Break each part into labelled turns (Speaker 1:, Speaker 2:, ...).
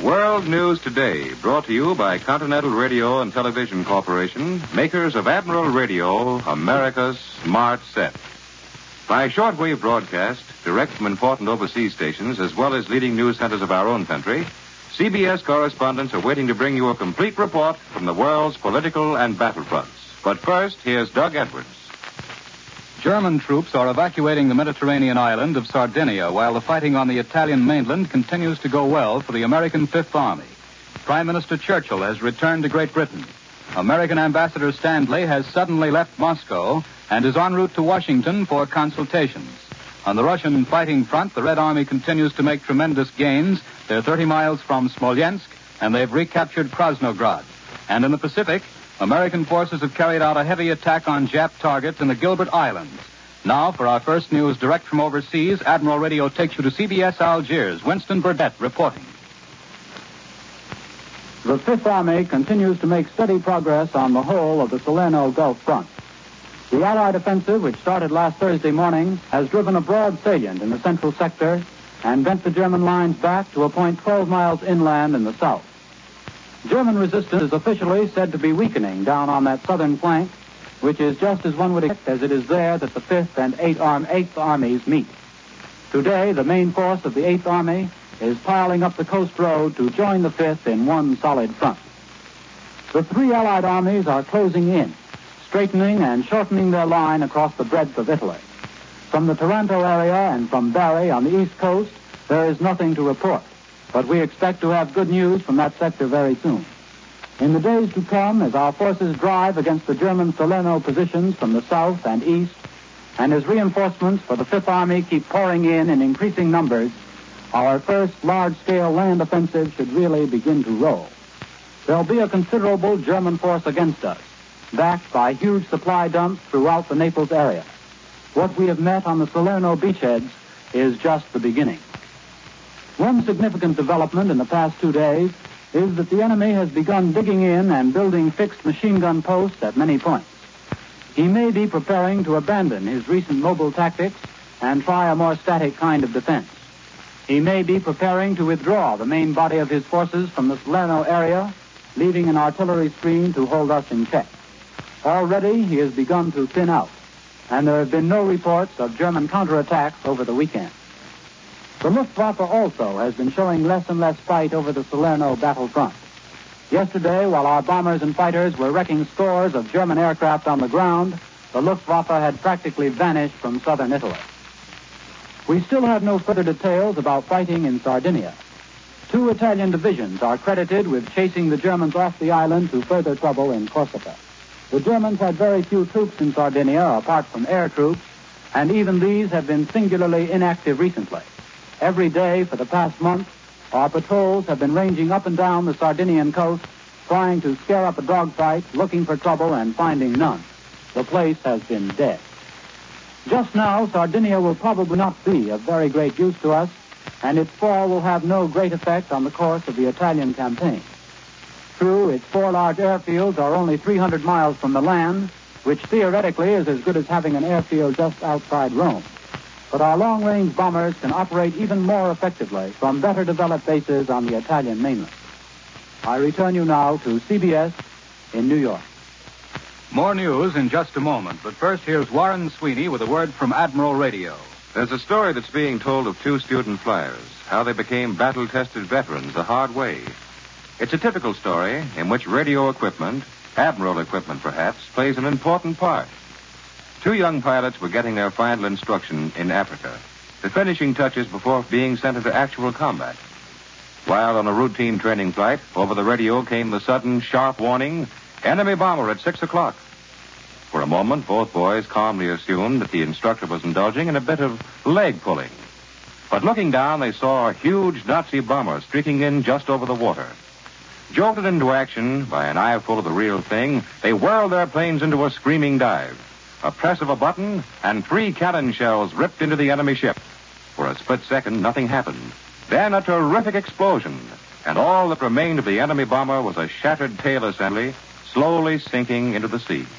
Speaker 1: World News Today, brought to you by Continental Radio and Television Corporation, makers of Admiral Radio, America's smart set. By shortwave broadcast, direct from important overseas stations, as well as leading news centers of our own country, CBS correspondents are waiting to bring you a complete report from the world's political and battlefronts. But first, here's Doug Edwards.
Speaker 2: German troops are evacuating the Mediterranean island of Sardinia while the fighting on the Italian mainland continues to go well for the American Fifth Army. Prime Minister Churchill has returned to Great Britain. American Ambassador Stanley has suddenly left Moscow and is en route to Washington for consultations. On the Russian fighting front, the Red Army continues to make tremendous gains. They're 30 miles from Smolensk, and they've recaptured Krasnograd. And in the Pacific, American forces have carried out a heavy attack on Jap targets in the Gilbert Islands. Now, for our first news direct from overseas, Admiral Radio takes you to CBS Algiers. Winston Burdett reporting.
Speaker 3: The Fifth Army continues to make steady progress on the whole of the Salerno Gulf front. The Allied offensive, which started last Thursday morning, has driven a broad salient in the central sector and bent the German lines back to a point 12 miles inland in the south. German resistance is officially said to be weakening down on that southern flank, which is just as one would expect, as it is there that the 5th and 8th Armies meet. Today, the main force of the 8th Army is piling up the coast road to join the 5th in one solid front. The three Allied armies are closing in, straightening and shortening their line across the breadth of Italy. From the Taranto area and from Bari on the east coast, there is nothing to report. But we expect to have good news from that sector very soon. In the days to come, as our forces drive against the German Salerno positions from the south and east, and as reinforcements for the Fifth Army keep pouring in increasing numbers, our first large-scale land offensive should really begin to roll. There'll be a considerable German force against us, backed by huge supply dumps throughout the Naples area. What we have met on the Salerno beachheads is just the beginning. One significant development in the past 2 days is that the enemy has begun digging in and building fixed machine gun posts at many points. He may be preparing to abandon his recent mobile tactics and try a more static kind of defense. He may be preparing to withdraw the main body of his forces from the Salerno area, leaving an artillery screen to hold us in check. Already he has begun to thin out, and there have been no reports of German counterattacks over the weekend. The Luftwaffe also has been showing less and less fight over the Salerno battlefront. Yesterday, while our bombers and fighters were wrecking scores of German aircraft on the ground, the Luftwaffe had practically vanished from southern Italy. We still have no further details about fighting in Sardinia. 2 Italian divisions are credited with chasing the Germans off the island to further trouble in Corsica. The Germans had very few troops in Sardinia, apart from air troops, and even these have been singularly inactive recently. Every day for the past month, our patrols have been ranging up and down the Sardinian coast, trying to scare up a dogfight, looking for trouble, and finding none. The place has been dead. Just now, Sardinia will probably not be of very great use to us, and its fall will have no great effect on the course of the Italian campaign. True, its 4 large airfields are only 300 miles from the land, which theoretically is as good as having an airfield just outside Rome. But our long-range bombers can operate even more effectively from better developed bases on the Italian mainland. I return you now to CBS in New York.
Speaker 2: More news in just a moment, but first here's Warren Sweeney with a word from Admiral Radio.
Speaker 1: There's a story that's being told of 2 student flyers, how they became battle-tested veterans the hard way. It's a typical story in which radio equipment, Admiral equipment perhaps, plays an important part. 2 young pilots were getting their final instruction in Africa, the finishing touches before being sent into actual combat. While on a routine training flight, over the radio came the sudden, sharp warning, enemy bomber at 6 o'clock. For a moment, both boys calmly assumed that the instructor was indulging in a bit of leg pulling. But looking down, they saw a huge Nazi bomber streaking in just over the water. Jolted into action by an eyeful of the real thing, they whirled their planes into a screaming dive. A press of a button, and 3 cannon shells ripped into the enemy ship. For a split second, nothing happened. Then a terrific explosion, and all that remained of the enemy bomber was a shattered tail assembly, slowly sinking into the sea.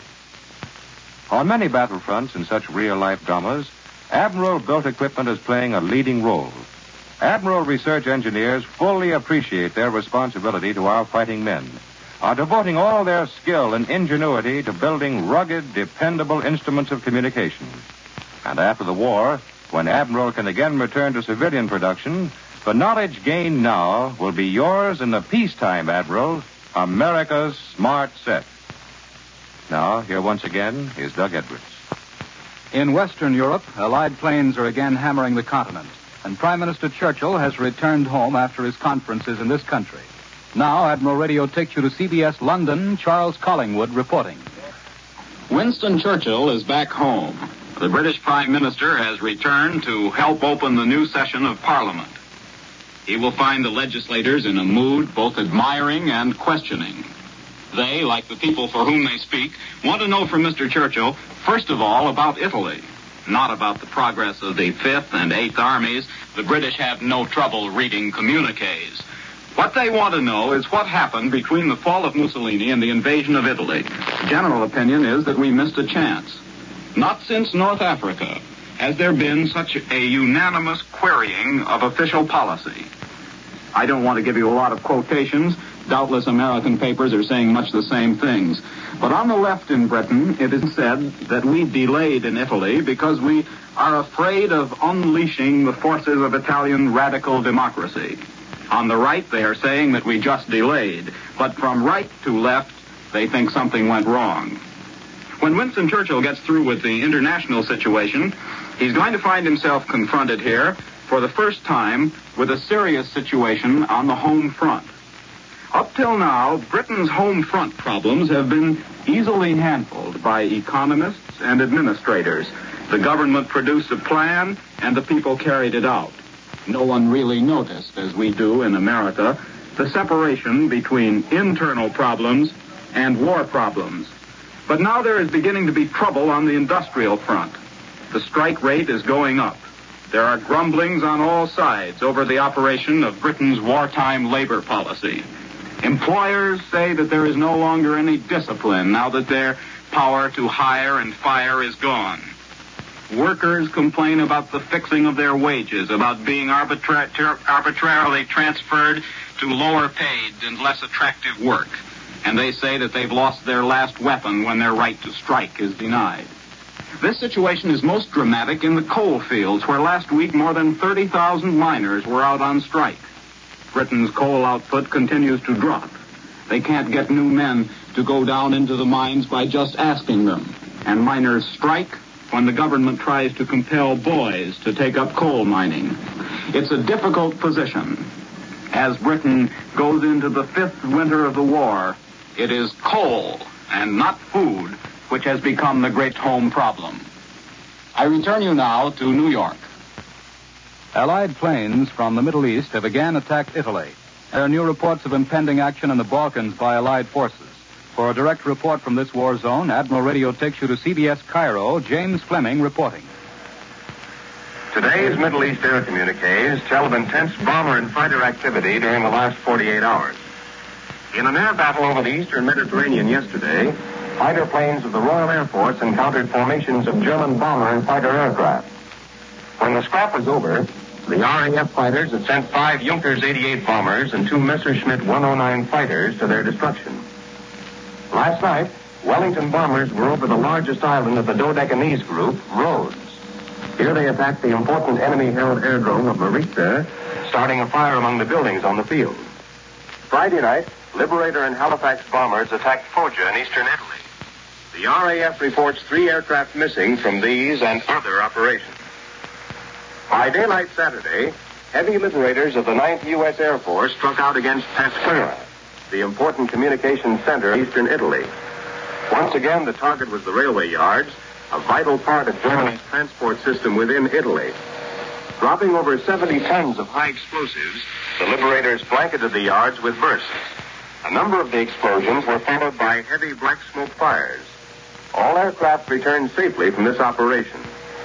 Speaker 1: On many battlefronts in such real-life dramas, Admiral-built equipment is playing a leading role. Admiral research engineers fully appreciate their responsibility to our fighting men, are devoting all their skill and ingenuity to building rugged, dependable instruments of communication. And after the war, when Admiral can again return to civilian production, the knowledge gained now will be yours in the peacetime, Admiral, America's smart set. Now, here once again is Doug Edwards.
Speaker 2: In Western Europe, Allied planes are again hammering the continent, and Prime Minister Churchill has returned home after his conferences in this country. Now, Admiral Radio takes you to CBS London. Charles Collingwood reporting.
Speaker 4: Winston Churchill is back home. The British Prime Minister has returned to help open the new session of Parliament. He will find the legislators in a mood both admiring and questioning. They, like the people for whom they speak, want to know from Mr. Churchill, first of all, about Italy. Not about the progress of the 5th and 8th Armies. The British have no trouble reading communiques. What they want to know is what happened between the fall of Mussolini and the invasion of Italy. The general opinion is that we missed a chance. Not since North Africa has there been such a unanimous querying of official policy. I don't want to give you a lot of quotations. Doubtless American papers are saying much the same things. But on the left in Britain, it is said that we delayed in Italy because we are afraid of unleashing the forces of Italian radical democracy. On the right, they are saying that we just delayed. But from right to left, they think something went wrong. When Winston Churchill gets through with the international situation, he's going to find himself confronted here for the first time with a serious situation on the home front. Up till now, Britain's home front problems have been easily handled by economists and administrators. The government produced a plan, and the people carried it out. No one really noticed, as we do in America, the separation between internal problems and war problems. But now there is beginning to be trouble on the industrial front. The strike rate is going up. There are grumblings on all sides over the operation of Britain's wartime labor policy. Employers say that there is no longer any discipline now that their power to hire and fire is gone. Workers complain about the fixing of their wages, about being arbitrarily transferred to lower paid and less attractive work. And they say that they've lost their last weapon when their right to strike is denied. This situation is most dramatic in the coal fields, where last week more than 30,000 miners were out on strike. Britain's coal output continues to drop. They can't get new men to go down into the mines by just asking them. And miners strike when the government tries to compel boys to take up coal mining. It's a difficult position. As Britain goes into the 5th winter of the war, it is coal and not food which has become the great home problem. I return you now to New York.
Speaker 2: Allied planes from the Middle East have again attacked Italy. There are new reports of impending action in the Balkans by Allied forces. For a direct report from this war zone, Admiral Radio takes you to CBS Cairo. James Fleming reporting.
Speaker 5: Today's Middle East air communiques tell of intense bomber and fighter activity during the last 48 hours. In an air battle over the eastern Mediterranean yesterday, fighter planes of the Royal Air Force encountered formations of German bomber and fighter aircraft. When the scrap was over, the RAF fighters had sent 5 Junkers 88 bombers and 2 Messerschmitt 109 fighters to their destruction. Last night, Wellington bombers were over the largest island of the Dodecanese group, Rhodes. Here they attacked the important enemy-held airdrome of Maritza, starting a fire among the buildings on the field. Friday night, Liberator and Halifax bombers attacked Foggia in eastern Italy. The RAF reports 3 aircraft missing from these and other operations. By daylight Saturday, heavy liberators of the 9th U.S. Air Force struck out against Pescara, the important communications center in eastern Italy. Once again, the target was the railway yards, a vital part of Germany's transport system within Italy. Dropping over 70 tons of high explosives, the liberators blanketed the yards with bursts. A number of the explosions were followed by heavy black smoke fires. All aircraft returned safely from this operation.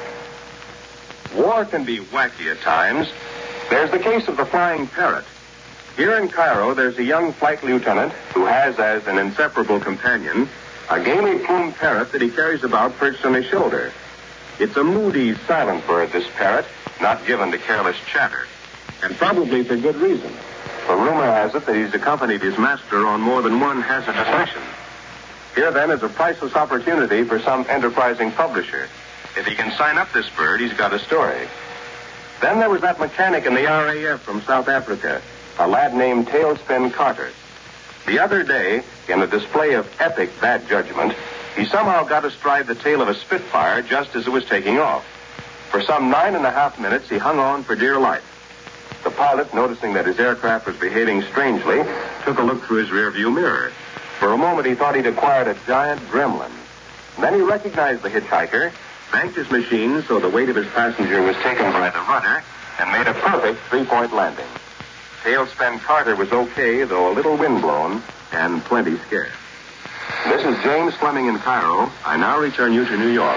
Speaker 5: War can be wacky at times. There's the case of the Flying Parrot. Here in Cairo, there's a young flight lieutenant who has as an inseparable companion a gaily plumed parrot that he carries about perched on his shoulder. It's a moody, silent bird, this parrot, not given to careless chatter. and probably for good reason. For rumor has it that he's accompanied his master on more than one hazardous mission. Here, then, is a priceless opportunity for some enterprising publisher. If he can sign up this bird, he's got a story. Then there was that mechanic in the RAF from South Africa, a lad named Tailspin Carter. The other day, in a display of epic bad judgment, he somehow got astride the tail of a Spitfire just as it was taking off. For some 9.5 minutes, he hung on for dear life. The pilot, noticing that his aircraft was behaving strangely, took a look through his rearview mirror. For a moment, he thought he'd acquired a giant gremlin. Then he recognized the hitchhiker, banked his machine so the weight of his passenger was taken by the rudder, and made a perfect three-point landing. Tailspin Carter was okay, though a little windblown and plenty scared. This is James Fleming in Cairo. I now return you to New York.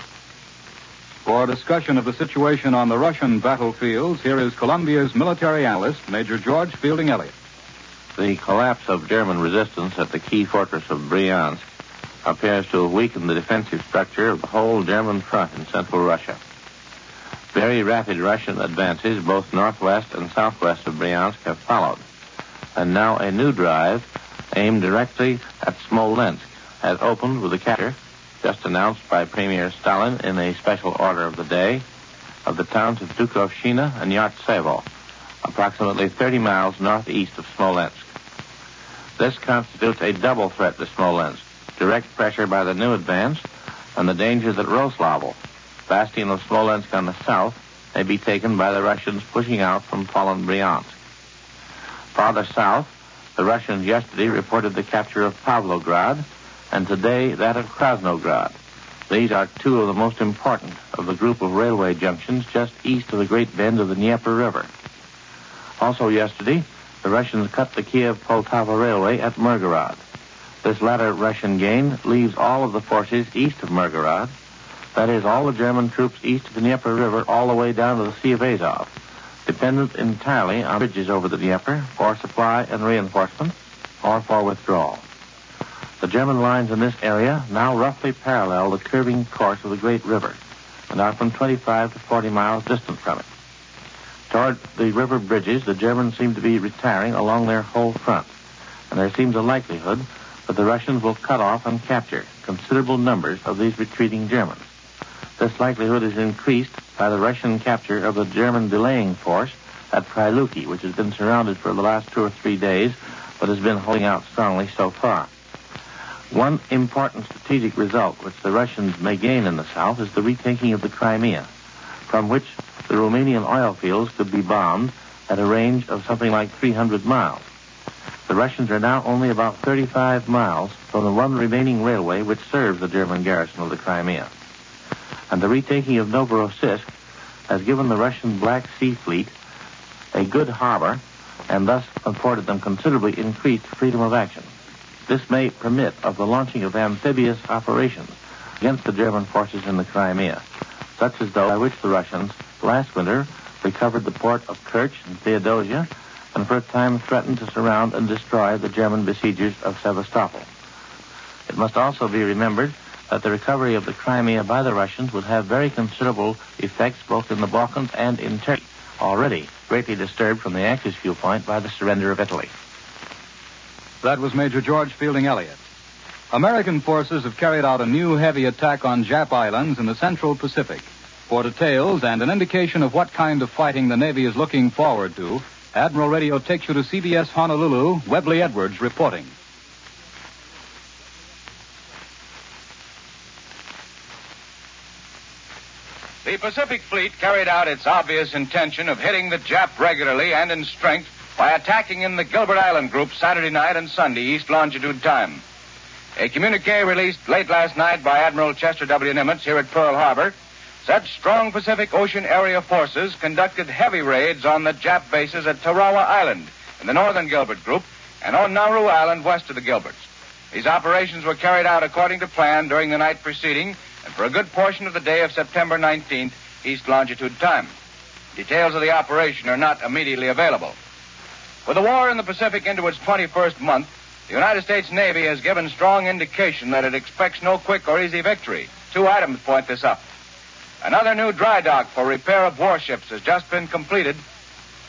Speaker 2: For a discussion of the situation on the Russian battlefields, here is Columbia's military analyst, Major George Fielding Elliott.
Speaker 6: The collapse of German resistance at the key fortress of Bryansk appears to have weakened the defensive structure of the whole German front in central Russia. Very rapid Russian advances, both northwest and southwest of Bryansk, have followed. And now a new drive, aimed directly at Smolensk, has opened with the capture, just announced by Premier Stalin in a special order of the day, of the towns of Dukhovshchina and Yartsevo, approximately 30 miles northeast of Smolensk. This constitutes a double threat to Smolensk, direct pressure by the new advance, and the dangers at Roslavl, bastion of Smolensk on the south, may be taken by the Russians pushing out from fallen Bryansk. Farther south, the Russians yesterday reported the capture of Pavlograd, and today that of Krasnograd. These are two of the most important of the group of railway junctions just east of the great bend of the Dnieper River. Also yesterday, the Russians cut the Kiev-Poltava Railway at Mirgorod. This latter Russian gain leaves all of the forces east of Mirgorod, that is, all the German troops east of the Dnieper River all the way down to the Sea of Azov, dependent entirely on bridges over the Dnieper for supply and reinforcement or for withdrawal. The German lines in this area now roughly parallel the curving course of the great river and are from 25 to 40 miles distant from it. Toward the river bridges, the Germans seem to be retiring along their whole front, and there seems a likelihood that the Russians will cut off and capture considerable numbers of these retreating Germans. This likelihood is increased by the Russian capture of the German belaying force at Pryluki, which has been surrounded for the last 2 or 3 days, but has been holding out strongly so far. One important strategic result which the Russians may gain in the south is the retaking of the Crimea, from which the Romanian oil fields could be bombed at a range of something like 300 miles. The Russians are now only about 35 miles from the one remaining railway which serves the German garrison of the Crimea. And the retaking of Novorossiysk has given the Russian Black Sea Fleet a good harbor and thus afforded them considerably increased freedom of action. This may permit of the launching of amphibious operations against the German forces in the Crimea, such as those by which the Russians last winter recovered the port of Kerch and Theodosia and for a time threatened to surround and destroy the German besiegers of Sevastopol. It must also be remembered that the recovery of the Crimea by the Russians would have very considerable effects both in the Balkans and in Turkey, already greatly disturbed from the Axis viewpoint by the surrender of Italy.
Speaker 2: That was Major George Fielding Elliott. American forces have carried out a new heavy attack on Jap Islands in the Central Pacific. For details and an indication of what kind of fighting the Navy is looking forward to, Admiral Radio takes you to CBS Honolulu, Webley Edwards reporting.
Speaker 7: The Pacific Fleet carried out its obvious intention of hitting the Jap regularly and in strength by attacking in the Gilbert Island group Saturday night and Sunday East Longitude time. A communique released late last night by Admiral Chester W. Nimitz here at Pearl Harbor said strong Pacific Ocean area forces conducted heavy raids on the Jap bases at Tarawa Island in the northern Gilbert group and on Nauru Island west of the Gilberts. These operations were carried out according to plan during the night preceding and for a good portion of the day of September 19th, East Longitude time. Details of the operation are not immediately available. With the war in the Pacific into its 21st month, the United States Navy has given strong indication that it expects no quick or easy victory. 2 items point this up. Another new dry dock for repair of warships has just been completed,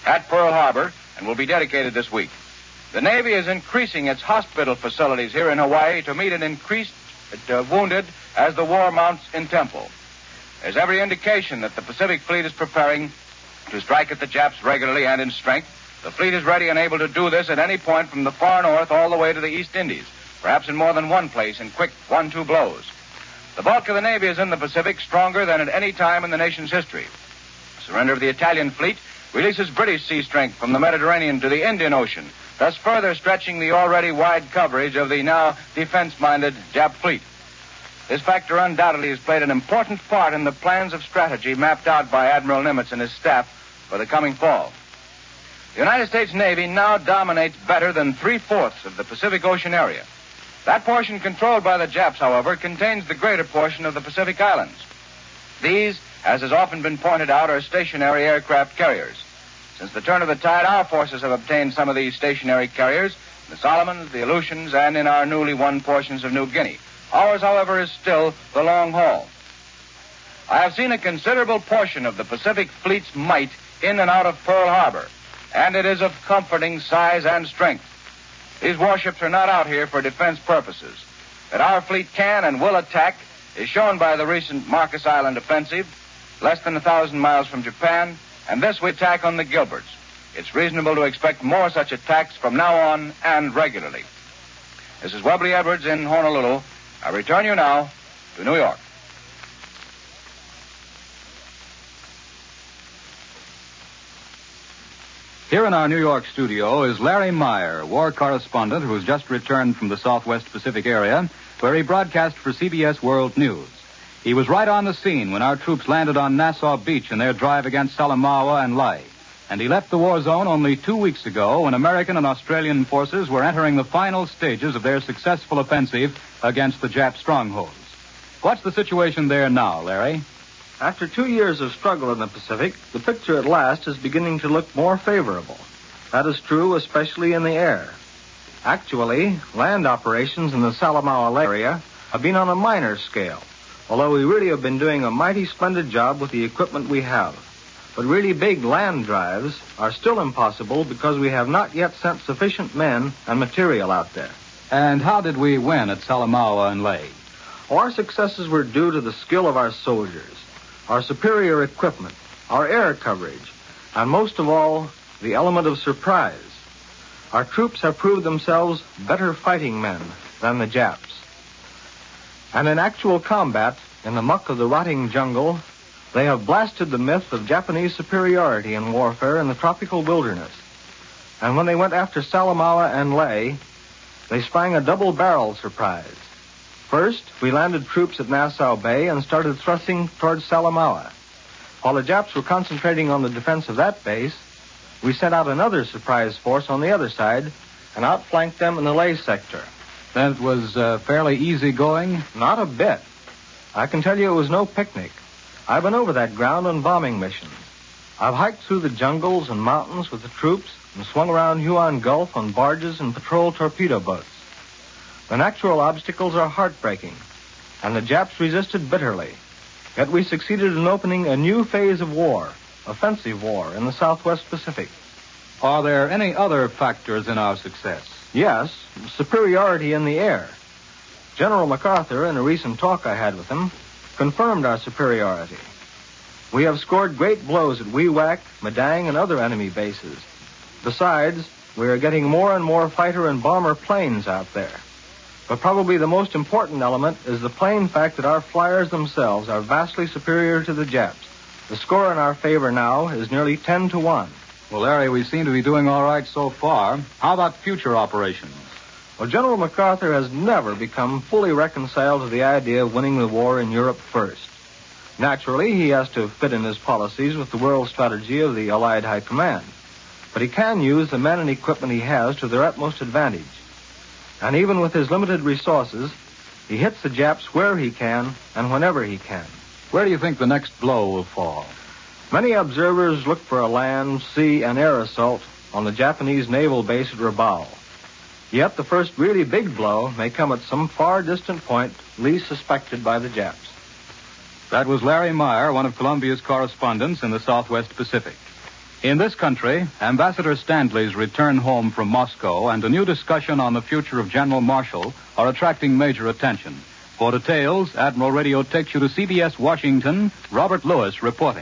Speaker 7: at Pearl Harbor and will be dedicated this week. The Navy is increasing its hospital facilities here in Hawaii to meet an increased wounded as the war mounts in tempo. There's every indication that the Pacific Fleet is preparing to strike at the Japs regularly and in strength. The fleet is ready and able to do this at any point from the far north all the way to the East Indies, perhaps in more than one place in quick 1-2 blows. The bulk of the Navy is in the Pacific, stronger than at any time in the nation's history. The surrender of the Italian fleet releases British sea strength from the Mediterranean to the Indian Ocean, thus further stretching the already wide coverage of the now defense-minded Jap fleet. This factor undoubtedly has played an important part in the plans of strategy mapped out by Admiral Nimitz and his staff for the coming fall. The United States Navy now dominates better than 3/4 of the Pacific Ocean area. That portion controlled by the Japs, however, contains the greater portion of the Pacific Islands. These, as has often been pointed out, are stationary aircraft carriers. Since the turn of the tide, our forces have obtained some of these stationary carriers, in the Solomons, the Aleutians, and in our newly won portions of New Guinea. Ours, however, is still the long haul. I have seen a considerable portion of the Pacific Fleet's might in and out of Pearl Harbor, and it is of comforting size and strength. These warships are not out here for defense purposes. That our fleet can and will attack is shown by the recent Marcus Island offensive, less than 1,000 miles from Japan, and this we attack on the Gilberts. It's reasonable to expect more such attacks from now on and regularly. This is Webley Edwards in Honolulu. I return you now to New York.
Speaker 2: Here in our New York studio is Larry Meyer, war correspondent who has just returned from the Southwest Pacific area, where he broadcast for CBS World News. He was right on the scene when our troops landed on Nassau Beach in their drive against Salamaua and Lae. And he left the war zone only 2 weeks ago when American and Australian forces were entering the final stages of their successful offensive against the Jap strongholds. What's the situation there now, Larry?
Speaker 8: After 2 years of struggle in the Pacific, the picture at last is beginning to look more favorable. That is true especially in the air. Actually, land operations in the Salamaua area have been on a minor scale, although we really have been doing a mighty splendid job with the equipment we have. But really big land drives are still impossible because we have not yet sent sufficient men and material out there.
Speaker 2: And how did we win at Salamaua and Lae?
Speaker 8: Our successes were due to the skill of our soldiers, our superior equipment, our air coverage, and most of all, the element of surprise. Our troops have proved themselves better fighting men than the Japs. And in actual combat, in the muck of the rotting jungle, they have blasted the myth of Japanese superiority in warfare in the tropical wilderness. And when they went after Salamaua and Lae, they sprang a double-barrel surprise. First, we landed troops at Nassau Bay and started thrusting towards Salamaua. While the Japs were concentrating on the defense of that base, we sent out another surprise force on the other side and outflanked them in the Lae sector.
Speaker 2: That was fairly easy going?
Speaker 8: Not a bit. I can tell you it was no picnic. I've been over that ground on bombing missions. I've hiked through the jungles and mountains with the troops and swung around Huon Gulf on barges and patrol torpedo boats. The natural obstacles are heartbreaking, and the Japs resisted bitterly. Yet we succeeded in opening a new phase of war, offensive war, in the Southwest Pacific.
Speaker 2: Are there any other factors in our success?
Speaker 8: Yes, superiority in the air. General MacArthur, in a recent talk I had with him, confirmed our superiority. We have scored great blows at Wewak, Madang, and other enemy bases. Besides, we are getting more and more fighter and bomber planes out there. But probably the most important element is the plain fact that our flyers themselves are vastly superior to the Japs. The score in our favor now is nearly 10-1.
Speaker 2: Well, Larry, we seem to be doing all right so far. How about future operations?
Speaker 8: Well, General MacArthur has never become fully reconciled to the idea of winning the war in Europe first. Naturally, he has to fit in his policies with the world strategy of the Allied High Command. But he can use the men and equipment he has to their utmost advantage. And even with his limited resources, he hits the Japs where he can and whenever he can.
Speaker 2: Where do you think the next blow will fall?
Speaker 8: Many observers look for a land, sea, and air assault on the Japanese naval base at Rabaul. Yet the first really big blow may come at some far distant point least suspected by the Japs.
Speaker 2: That was Larry Meyer, one of Columbia's correspondents in the Southwest Pacific. In this country, Ambassador Stanley's return home from Moscow and a new discussion on the future of General Marshall are attracting major attention. For details, Admiral Radio takes you to CBS Washington. Robert Lewis reporting.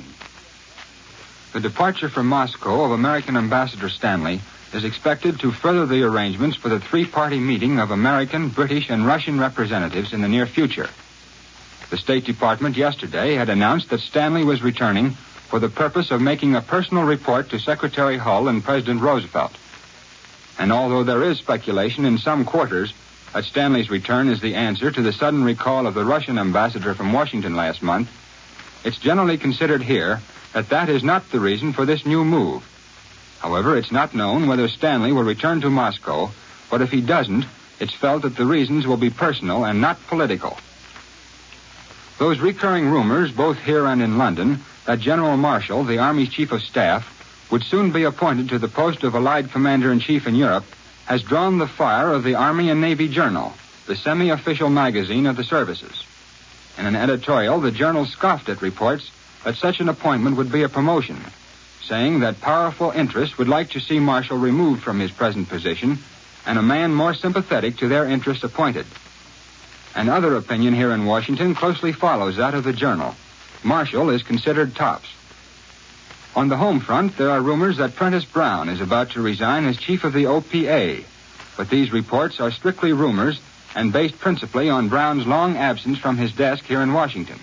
Speaker 9: The departure from Moscow of American Ambassador Stanley is expected to further the arrangements for the three-party meeting of American, British, and Russian representatives in the near future. The State Department yesterday had announced that Stanley was returning for the purpose of making a personal report to Secretary Hull and President Roosevelt. And although there is speculation in some quarters that Stanley's return is the answer to the sudden recall of the Russian ambassador from Washington last month, it's generally considered here that that is not the reason for this new move. However, it's not known whether Stanley will return to Moscow, but if he doesn't, it's felt that the reasons will be personal and not political. Those recurring rumors, both here and in London, that General Marshall, the Army's Chief of Staff, would soon be appointed to the post of Allied Commander-in-Chief in Europe, has drawn the fire of the Army and Navy Journal, the semi-official magazine of the services. In an editorial, the journal scoffed at reports that such an appointment would be a promotion, saying that powerful interests would like to see Marshall removed from his present position and a man more sympathetic to their interests appointed. Another opinion here in Washington closely follows that of the journal. Marshall is considered tops. On the home front, there are rumors that Prentice Brown is about to resign as chief of the OPA, but these reports are strictly rumors and based principally on Brown's long absence from his desk here in Washington.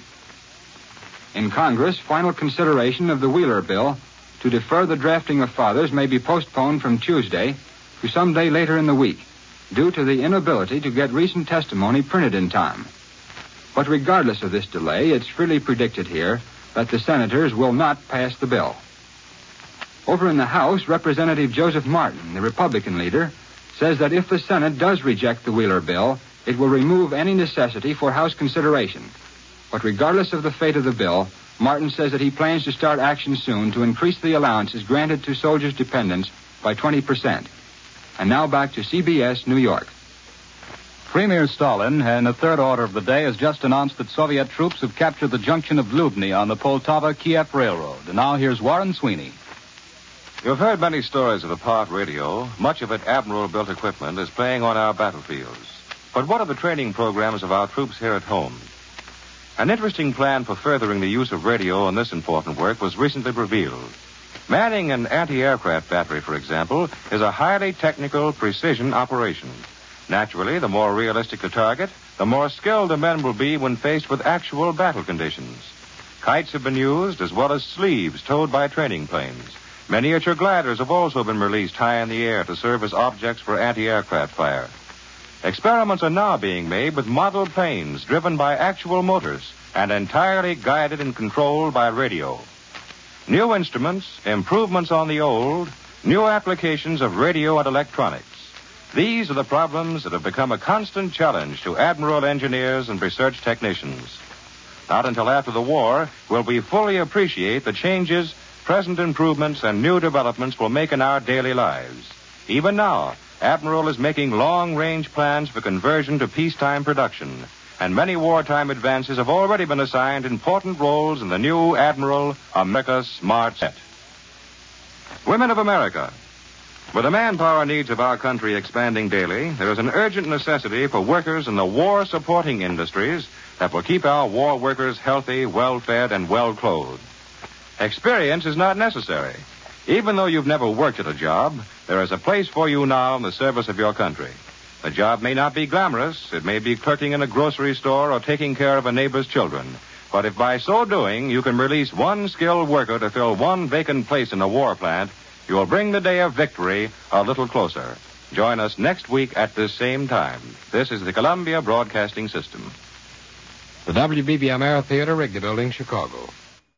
Speaker 9: In Congress, final consideration of the Wheeler bill to defer the drafting of fathers may be postponed from Tuesday to some day later in the week, due to the inability to get recent testimony printed in time. But regardless of this delay, it's freely predicted here that the senators will not pass the bill. Over in the House, Representative Joseph Martin, the Republican leader, says that if the Senate does reject the Wheeler bill, it will remove any necessity for House consideration. But regardless of the fate of the bill, Martin says that he plans to start action soon to increase the allowances granted to soldiers' dependents by 20%. And now back to CBS, New York.
Speaker 2: Premier Stalin, in the third order of the day, has just announced that Soviet troops have captured the junction of Lubny on the Poltava-Kiev Railroad. And now here's Warren Sweeney.
Speaker 1: You've heard many stories of the part radio. Much of it Admiral-built equipment is playing on our battlefields. But what are the training programs of our troops here at home? An interesting plan for furthering the use of radio in this important work was recently revealed. Manning an anti-aircraft battery, for example, is a highly technical precision operation. Naturally, the more realistic the target, the more skilled the men will be when faced with actual battle conditions. Kites have been used, as well as sleeves towed by training planes. Miniature gliders have also been released high in the air to serve as objects for anti-aircraft fire. Experiments are now being made with model planes driven by actual motors and entirely guided and controlled by radio. New instruments, improvements on the old, new applications of radio and electronics. These are the problems that have become a constant challenge to Admiral engineers and research technicians. Not until after the war will we fully appreciate the changes, present improvements, and new developments will make in our daily lives. Even now, Admiral is making long-range plans for conversion to peacetime production, and many wartime advances have already been assigned important roles in the new Admiral America's Smart Set. Women of America. With the manpower needs of our country expanding daily, there is an urgent necessity for workers in the war-supporting industries that will keep our war workers healthy, well-fed, and well-clothed. Experience is not necessary. Even though you've never worked at a job, there is a place for you now in the service of your country. The job may not be glamorous. It may be clerking in a grocery store or taking care of a neighbor's children. But if by so doing you can release one skilled worker to fill one vacant place in a war plant, you'll bring the day of victory a little closer. Join us next week at this same time. This is the Columbia Broadcasting System.
Speaker 10: The WBBM Air Theater, Wrigley Building, Chicago.